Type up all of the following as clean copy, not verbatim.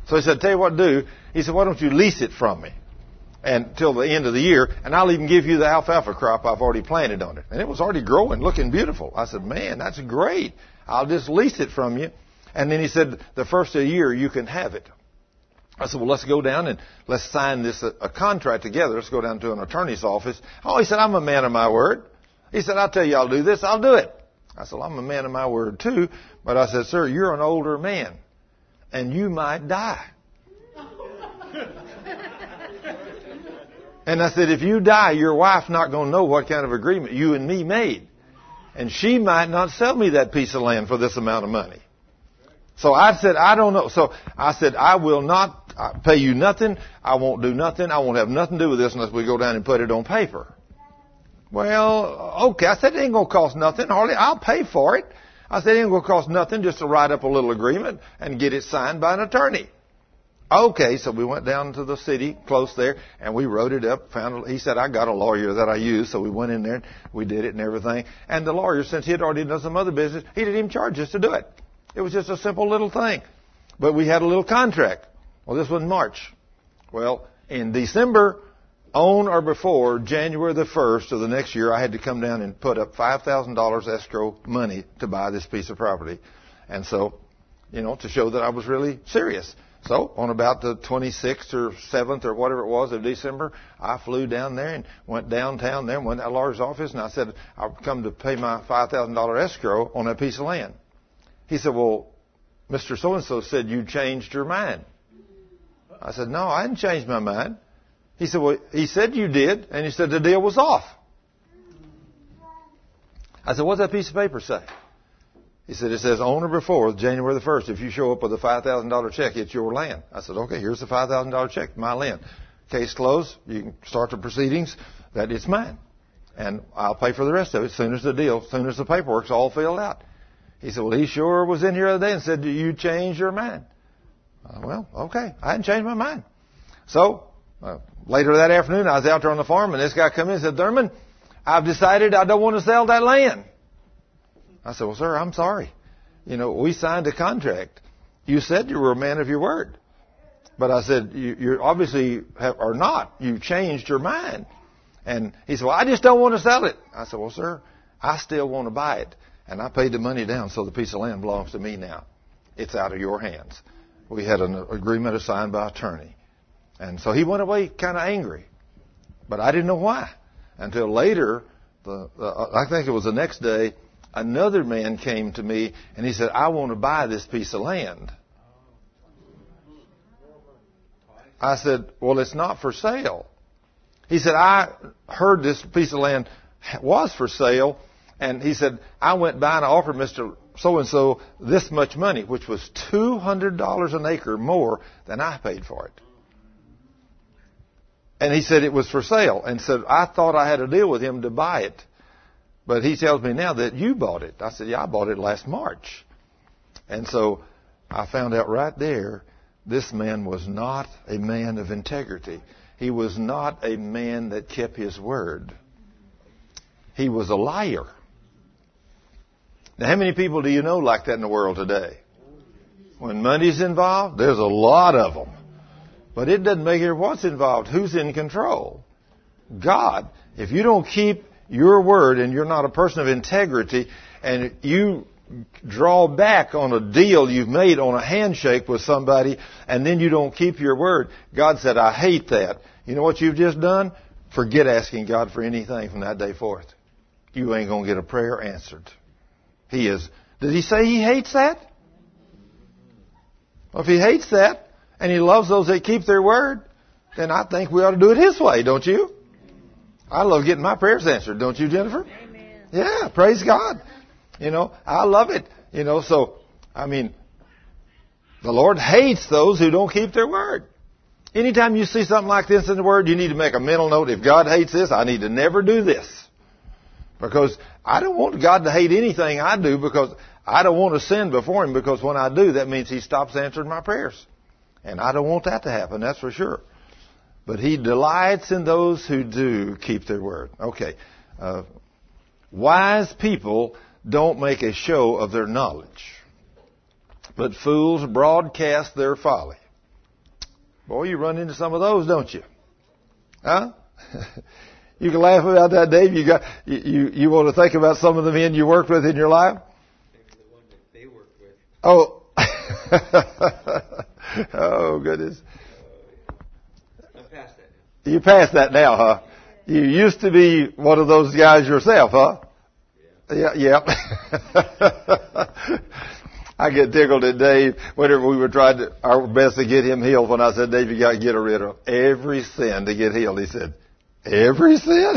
So he said, tell you what to do. He said, why don't you lease it from me until the end of the year, and I'll even give you the alfalfa crop I've already planted on it. And it was already growing, looking beautiful. I said, man, that's great. I'll just lease it from you. And then he said, the first of the year, you can have it. I said, well, let's go down and let's sign this a contract together. Let's go down to an attorney's office. Oh, he said, I'm a man of my word. He said, I'll tell you I'll do this. I'll do it. I said, well, I'm a man of my word too. But I said, sir, you're an older man and you might die. And I said, if you die, your wife's not going to know what kind of agreement you and me made. And she might not sell me that piece of land for this amount of money. So I said, I don't know. So I said, I will not pay you nothing. I won't do nothing. I won't have nothing to do with this unless we go down and put it on paper. Well, okay. I said, it ain't going to cost nothing. Hardly. I'll pay for it. I said, it ain't going to cost nothing just to write up a little agreement and get it signed by an attorney. Okay, so we went down to the city close there, and we wrote it up. He said, I got a lawyer that I use, so we went in there, and we did it and everything. And the lawyer, since he had already done some other business, he didn't even charge us to do it. It was just a simple little thing. But we had a little contract. Well, this was in March. Well, in December, on or before January the 1st of the next year, I had to come down and put up $5,000 escrow money to buy this piece of property. And so, to show that I was really serious. So, on about the 26th or 7th or whatever it was of December, I flew down there and went downtown there and went to that lawyer's office, and I said, I've come to pay my $5,000 escrow on that piece of land. He said, well, Mr. So-and-so said you changed your mind. I said, no, I didn't change my mind. He said, well, he said you did, and he said the deal was off. I said, what's that piece of paper say? He said, it says on or before January the 1st. If you show up with a $5,000 check, it's your land. I said, okay, here's the $5,000 check, my land. Case closed. You can start the proceedings. That it's mine. And I'll pay for the rest of it as soon as the paperwork's all filled out. He said, well, he sure was in here the other day and said, you changed your mind. Well, okay, I hadn't changed my mind. So, later that afternoon, I was out there on the farm, and this guy come in and said, Thurman, I've decided I don't want to sell that land. I said, well, sir, I'm sorry. We signed a contract. You said you were a man of your word. But I said, you obviously are not. You changed your mind. And he said, well, I just don't want to sell it. I said, well, sir, I still want to buy it. And I paid the money down, so the piece of land belongs to me now. It's out of your hands. We had an agreement signed by attorney. And so he went away kind of angry. But I didn't know why. Until later, I think it was the next day, another man came to me and he said, I want to buy this piece of land. I said, well, it's not for sale. He said, I heard this piece of land was for sale. And he said, I went by and I offered Mr. So-and-so this much money, which was $200 an acre more than I paid for it. And he said it was for sale. And said, I thought I had a deal with him to buy it. But he tells me now that you bought it. I said, yeah, I bought it last March. And so I found out right there, this man was not a man of integrity. He was not a man that kept his word. He was a liar. Now, how many people do you know like that in the world today? When money's involved, there's a lot of them. But it doesn't matter what's involved. Who's in control? God. If you don't keep your word and you're not a person of integrity and you draw back on a deal you've made on a handshake with somebody and then you don't keep your word, God said, I hate that. You know what you've just done? Forget asking God for anything from that day forth. You ain't going to get a prayer answered. He is. Did he say he hates that? Well, if he hates that and he loves those that keep their word, then I think we ought to do it his way, don't you? I love getting my prayers answered, don't you, Jennifer? Amen. Yeah, praise God. I love it. So, the Lord hates those who don't keep their word. Anytime you see something like this in the Word, you need to make a mental note. If God hates this, I need to never do this. Because I don't want God to hate anything I do because I don't want to sin before Him because when I do, that means He stops answering my prayers. And I don't want that to happen, that's for sure. But He delights in those who do keep their word. Okay. Wise people don't make a show of their knowledge, but fools broadcast their folly. Boy, you run into some of those, don't you? Huh? You can laugh about that, Dave. You want to think about some of the men you worked with in your life? Maybe the one that they worked with. Oh. Oh, goodness. I'm past that now. You passed that now, huh? You used to be one of those guys yourself, huh? Yeah. I get tickled at Dave whenever we were trying our best to get him healed. When I said, Dave, you got to get rid of every sin to get healed. He said, every sin?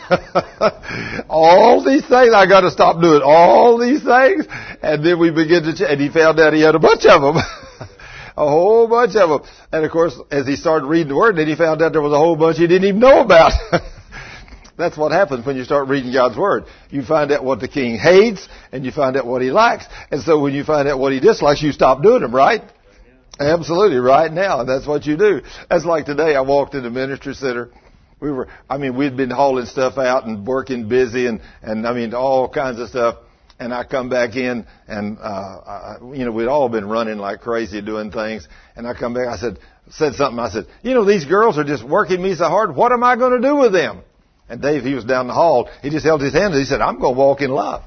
All these things, I got to stop doing all these things. And then we begin to, and he found out he had a bunch of them. A whole bunch of them. And of course, as he started reading the Word, then he found out there was a whole bunch he didn't even know about. That's what happens when you start reading God's Word. You find out what the king hates, and you find out what he likes. And so when you find out what he dislikes, you stop doing them, right? Absolutely, right now. And that's what you do. That's like today, I walked in the ministry center. We'd been hauling stuff out and working busy and all kinds of stuff. And I come back in and, we'd all been running like crazy doing things. And I come back, I said something. I said, these girls are just working me so hard. What am I going to do with them? And Dave, he was down the hall. He just held his hand and he said, I'm going to walk in love.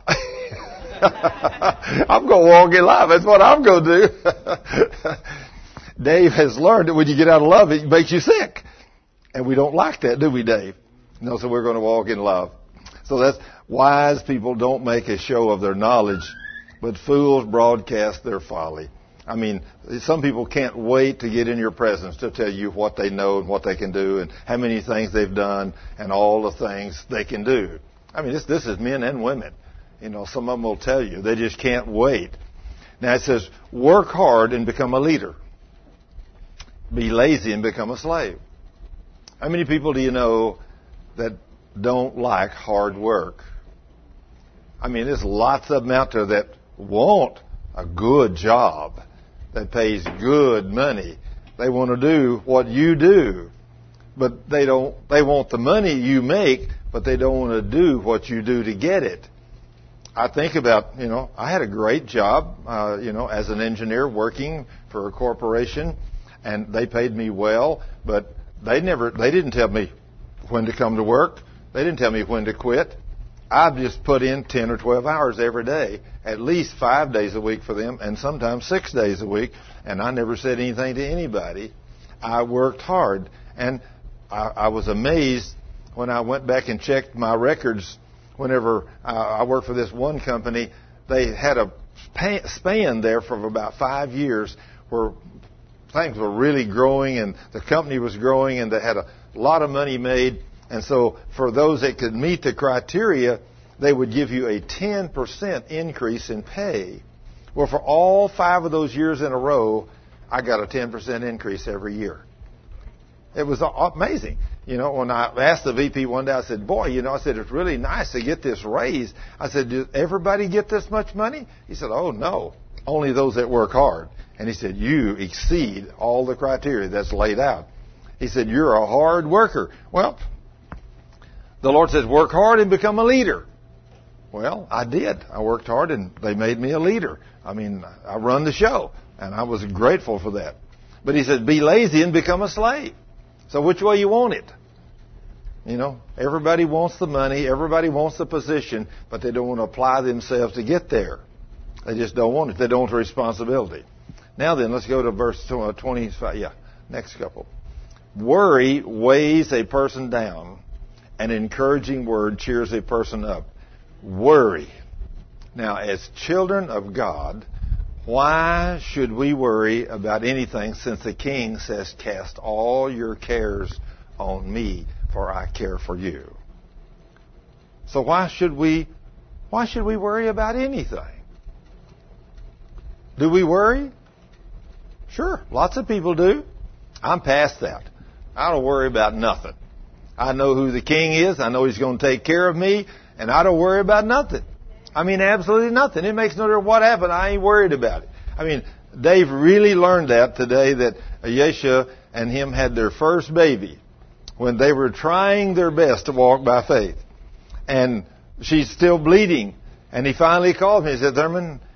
I'm going to walk in love. That's what I'm going to do. Dave has learned that when you get out of love, it makes you sick. And we don't like that, do we, Dave? No, so we're going to walk in love. So that's wise people don't make a show of their knowledge, but fools broadcast their folly. Some people can't wait to get in your presence to tell you what they know and what they can do and how many things they've done and all the things they can do. This is men and women. Some of them will tell you. They just can't wait. Now it says, work hard and become a leader. Be lazy and become a slave. How many people do you know that don't like hard work? There's lots of them out there that want a good job that pays good money. They want to do what you do, but they want the money you make, but they don't want to do what you do to get it. I think about, I had a great job, as an engineer working for a corporation, and they paid me well, but they didn't tell me when to come to work. They didn't tell me when to quit. I've just put in 10 or 12 hours every day, at least 5 days a week for them, and sometimes 6 days a week, and I never said anything to anybody. I worked hard, and I was amazed when I went back and checked my records. Whenever I worked for this one company, they had a span there for about 5 years where things were really growing, and the company was growing, and they had a lot of money made. And so for those that could meet the criteria, they would give you a 10% increase in pay. Well, for all 5 of those years in a row, I got a 10% increase every year. It was amazing. When I asked the VP one day, I said, boy, it's really nice to get this raise. I said, does everybody get this much money? He said, oh, no, only those that work hard. And he said, you exceed all the criteria that's laid out. He said, you're a hard worker. Well, the Lord says, work hard and become a leader. Well, I did. I worked hard and they made me a leader. I run the show and I was grateful for that. But he said, be lazy and become a slave. So which way you want it? Everybody wants the money. Everybody wants the position, but they don't want to apply themselves to get there. They just don't want it. They don't want the responsibility. Now then, let's go to verse 25. Yeah, next couple. Worry weighs a person down. An encouraging word cheers a person up. Worry. Now, as children of God, why should we worry about anything since the King says, cast all your cares on me, for I care for you? So why should we worry about anything? Do we worry? Sure, lots of people do. I'm past that. I don't worry about nothing. I know who the King is. I know He's going to take care of me. And I don't worry about nothing. Absolutely nothing. It makes no difference what happened. I ain't worried about it. Dave really learned that today, that Yeshua and him had their first baby when they were trying their best to walk by faith. And she's still bleeding. And he finally called me and said, Thurman,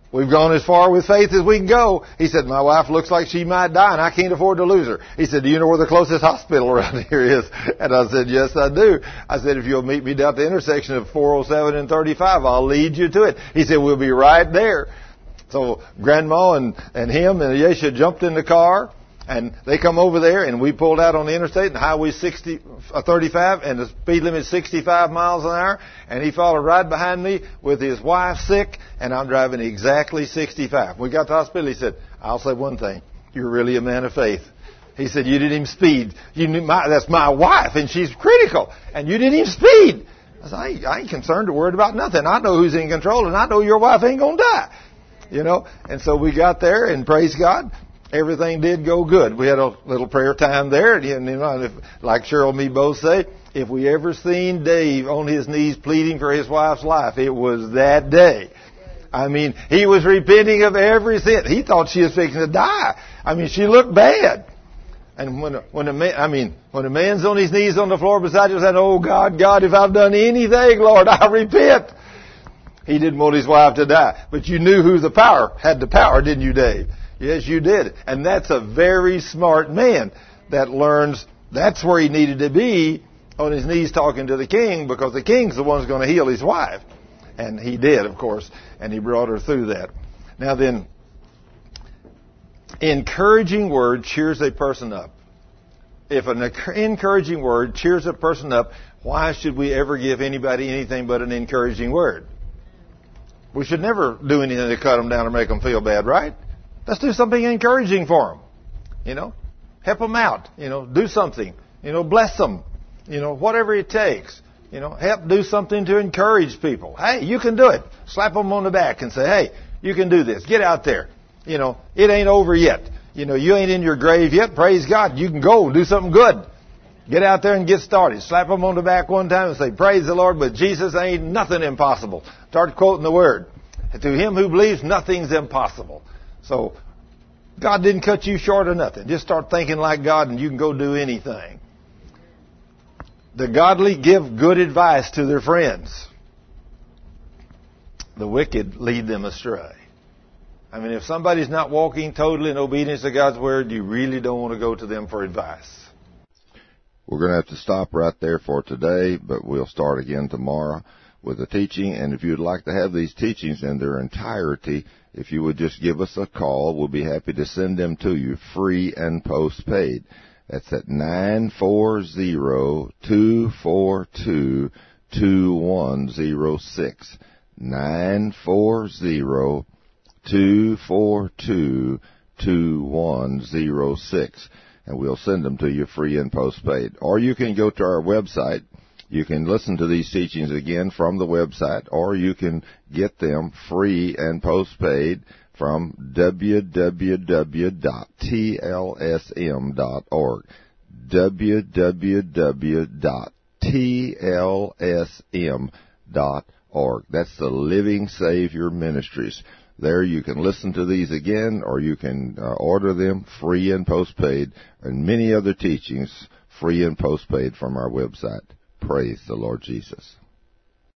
We've gone as far with faith as we can go. He said, my wife looks like she might die and I can't afford to lose her. He said, do you know where the closest hospital around here is? And I said, yes, I do. I said, if you'll meet me down at the intersection of 407 and 35, I'll lead you to it. He said, we'll be right there. So Grandma and him and Yesha jumped in the car. And they come over there, and we pulled out on the interstate, and Highway 35, and the speed limit is 65 miles an hour. And he followed right behind me with his wife sick, and I'm driving exactly 65. We got to the hospital. He said, I'll say one thing. You're really a man of faith. He said, you didn't even speed. That's my wife, and she's critical. And you didn't even speed. I said, I ain't concerned or worried about nothing. I know who's in control, and I know your wife ain't going to die. You know, and so we got there, and praise God. Everything did go good. We had a little prayer time there. And, you know, like Cheryl and me both say, if we ever seen Dave on his knees pleading for his wife's life, it was that day. I mean, he was repenting of every sin. He thought she was fixing to die. I mean, she looked bad. And when a man's on his knees on the floor beside you saying, oh God, if I've done anything, Lord, I repent. He didn't want his wife to die. But you knew who had the power, didn't you, Dave? Yes, you did. And that's a very smart man that learns that's where he needed to be, on his knees talking to the king, because the king's the one who's going to heal his wife. And he did, of course, and he brought her through that. Now then, encouraging word cheers a person up. If an encouraging word cheers a person up, why should we ever give anybody anything but an encouraging word? We should never do anything to cut them down or make them feel bad, right? Let's do something encouraging for them. You know, help them out. You know, do something. You know, bless them. You know, whatever it takes. You know, help do something to encourage people. Hey, you can do it. Slap them on the back and say, hey, you can do this. Get out there. You know, it ain't over yet. You know, you ain't in your grave yet. Praise God. You can go do something good. Get out there and get started. Slap them on the back one time and say, praise the Lord, but Jesus ain't nothing impossible. Start quoting the word. To him who believes, nothing's impossible. So, God didn't cut you short of nothing. Just start thinking like God and you can go do anything. The godly give good advice to their friends. The wicked lead them astray. I mean, if somebody's not walking totally in obedience to God's word, you really don't want to go to them for advice. We're going to have to stop right there for today, but we'll start again tomorrow with the teaching. And if you'd like to have these teachings in their entirety, if you would just give us a call, we'll be happy to send them to you free and postpaid. That's at 940-242-2106. 940-242-2106. And we'll send them to you free and postpaid. Or you can go to our website. You can listen to these teachings again from the website, or you can get them free and postpaid from www.tlsm.org. www.tlsm.org. That's the Living Savior Ministries. There you can listen to these again, or you can order them free and postpaid, and many other teachings free and postpaid from our website. Praise the Lord Jesus.